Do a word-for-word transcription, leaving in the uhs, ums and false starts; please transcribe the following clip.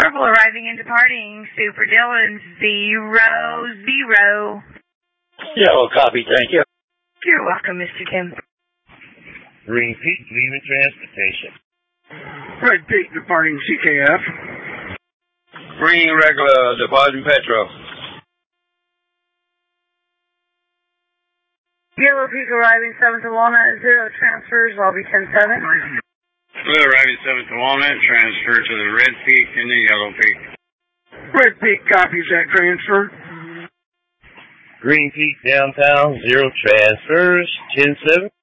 Purple arriving and departing. Super Dylan, zero, zero. Yellow copy, thank you. You're welcome, Mister Kim. Green Peak leaving transportation. Red Peak departing C K F. Green regular departing Petro. Yellow Peak arriving seventh to Walnut, zero transfers, I'll be ten seven. Blue arriving seventh to Walnut, transfer to the Red Peak and the Yellow Peak. Red Peak copies that transfer. Green Peak downtown, zero transfers, ten seven.